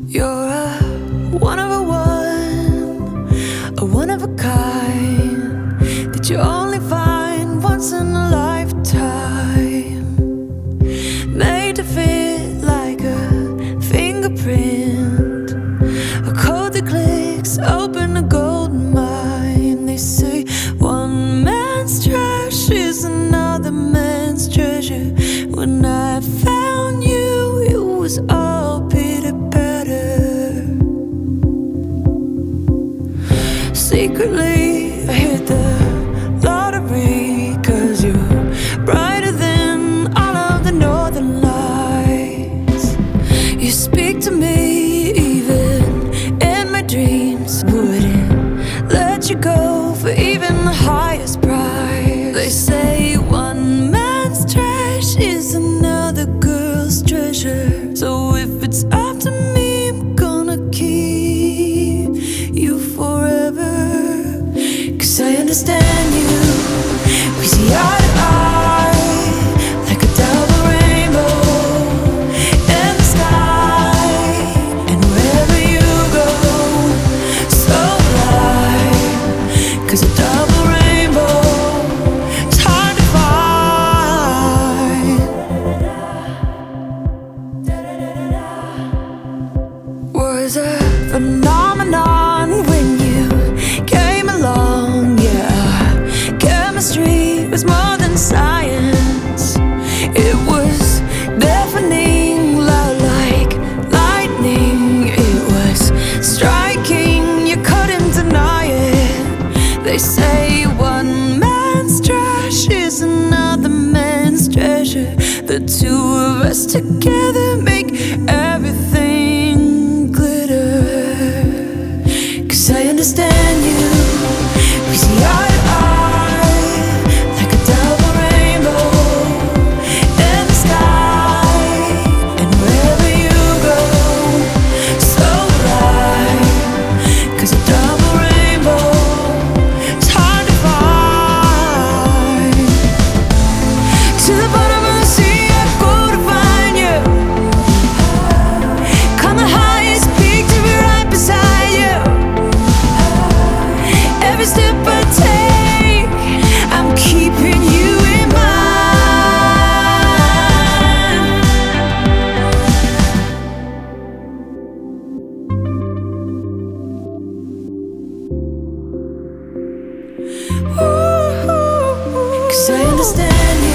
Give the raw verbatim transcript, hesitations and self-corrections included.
You're a one of a one, a one of a kind that you only find once in a lifetime. Made to fit like a fingerprint, a code that clicks, open a golden mine. They say one man's trash is another man's treasure. When I found you, it was all bitter better. Secretly, I hit the lottery, 'cause you're brighter than all of the northern lights. You speak to me even in my dreams. Wouldn't let you go for even the highest price. They say one man's trash is another girl's treasure. So if it's up to me, I'm gonna keep you forever. 'Cause I understand you, we see eye to eye, like a double rainbow in the sky. And wherever you go, so will I. 'Cause a double rainbow, it's hard to find. Was a phenomenon when you came along, yeah. Chemistry was more than science. It was deafening, loud like lightning. It was striking, you couldn't deny it. They say one man's trash is another man's treasure. The two of us together make everything glitter. 'Cause I understand you, we see eye to eye, like a double rainbow in the sky. And wherever you go, so will I. 'Cause a double rainbow, it's hard to find. To the bottom of the sea I go to find you. Climb the highest peak to be right beside you. Every step I take, I'm keeping you in mind. Ooh, 'cause I understand you.